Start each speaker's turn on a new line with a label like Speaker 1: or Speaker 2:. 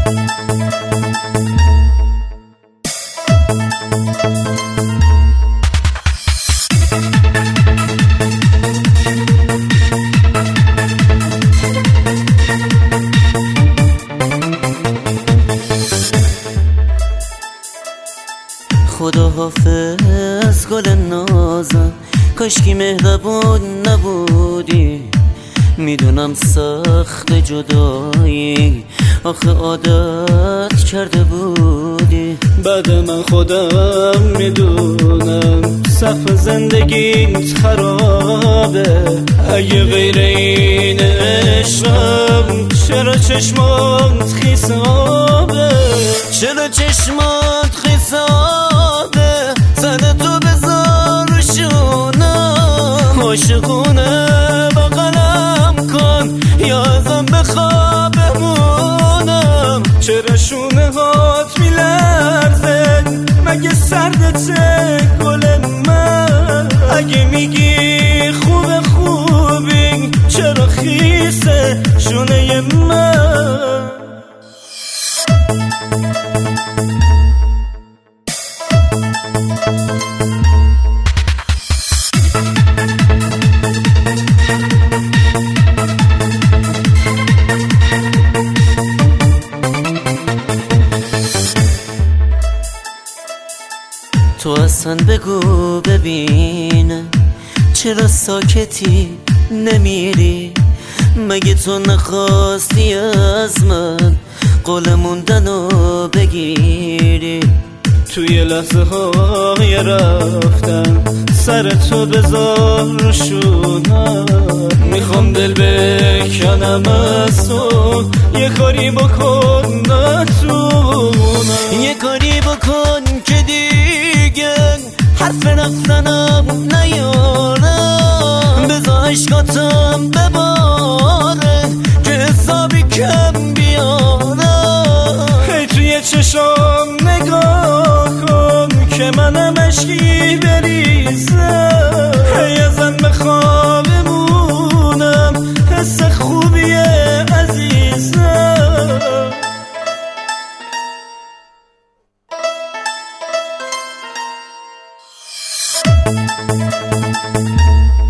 Speaker 1: خدا حافظ گل نازم، کاشکی مهربون نبودی. میدونم سخت جدایی، آخه عادت کرده بودی.
Speaker 2: بعد من خودم میدونم سقف زندگیت خرابه. اگه غیر این عشقم چرا چشمات خیس آبه؟
Speaker 1: چرا چشمات خیس آبه؟ سر تو بذار رو شونم، عاشقونه بغلم کن یا ازم بخواب بمونم.
Speaker 2: چرا شونه هات میلرزه؟ مگه سردته گل من؟ اگه میگی خوبی چرا خیسه شونه من؟
Speaker 1: تو اصلا بگو ببینم چرا ساکتی نمیری؟ مگه تو نخواستی از من قول موندنو بگیری؟
Speaker 2: توی لحظه های رفتن سر تو بذار شونم. میخوام دل بکنم از تو، یه کاری بکن نتونم.
Speaker 1: یه کاری بکن که دیگه حرف رفتنم نیارم. بذار عشقاتم بباره که حسابی کم بیارم.
Speaker 2: هی توی چشام نگاه کن که منم عشقی بریزم. هی ازم بخواه بمونم، حس خوبیه عزیزم.